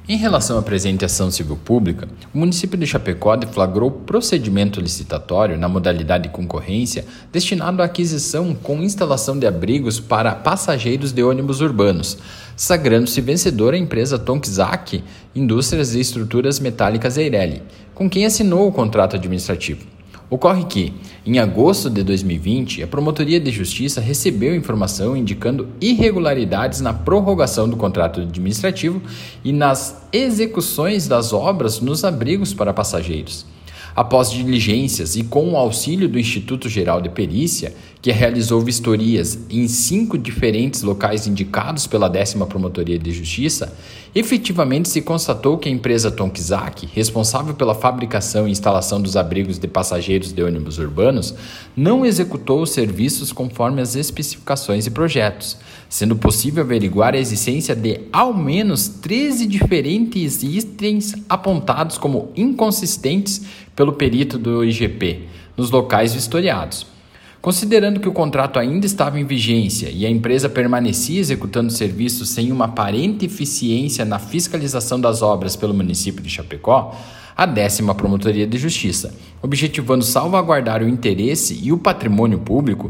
Em relação à presente ação civil pública, o município de Chapecó deflagrou procedimento licitatório na modalidade concorrência destinado à aquisição com instalação de abrigos para passageiros de ônibus urbanos, sagrando-se vencedora a empresa Tonczak Indústrias e Estruturas Metálicas Eireli, com quem assinou o contrato administrativo. Ocorre que, em agosto de 2020, a Promotoria de Justiça recebeu informação indicando irregularidades na prorrogação do contrato administrativo e nas execuções das obras nos abrigos para passageiros. Após diligências e com o auxílio do Instituto Geral de Perícia, que realizou vistorias em 5 diferentes locais indicados pela 10ª Promotoria de Justiça, efetivamente se constatou que a empresa Tonczak, responsável pela fabricação e instalação dos abrigos de passageiros de ônibus urbanos, não executou os serviços conforme as especificações e projetos, sendo possível averiguar a existência de ao menos 13 diferentes itens apontados como inconsistentes pelo perito do IGP, nos locais vistoriados. Considerando que o contrato ainda estava em vigência e a empresa permanecia executando serviços sem uma aparente eficiência na fiscalização das obras pelo município de Chapecó, a 10ª Promotoria de Justiça, objetivando salvaguardar o interesse e o patrimônio público,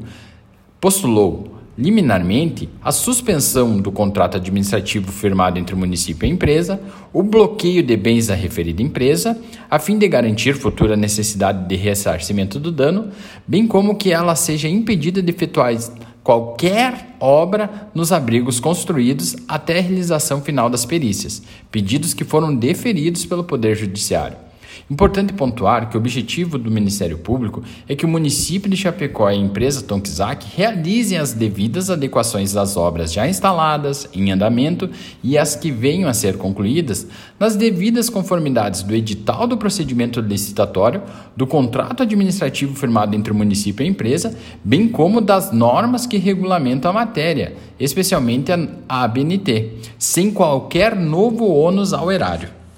postulou liminarmente a suspensão do contrato administrativo firmado entre o município e a empresa, o bloqueio de bens da referida empresa, a fim de garantir futura necessidade de ressarcimento do dano, bem como que ela seja impedida de efetuar qualquer obra nos abrigos construídos até a realização final das perícias, pedidos que foram deferidos pelo Poder Judiciário. Importante pontuar que o objetivo do Ministério Público é que o município de Chapecó e a empresa Tonczak realizem as devidas adequações das obras já instaladas, em andamento e as que venham a ser concluídas nas devidas conformidades do edital do procedimento licitatório, do contrato administrativo firmado entre o município e a empresa, bem como das normas que regulamentam a matéria, especialmente a ABNT, sem qualquer novo ônus ao erário.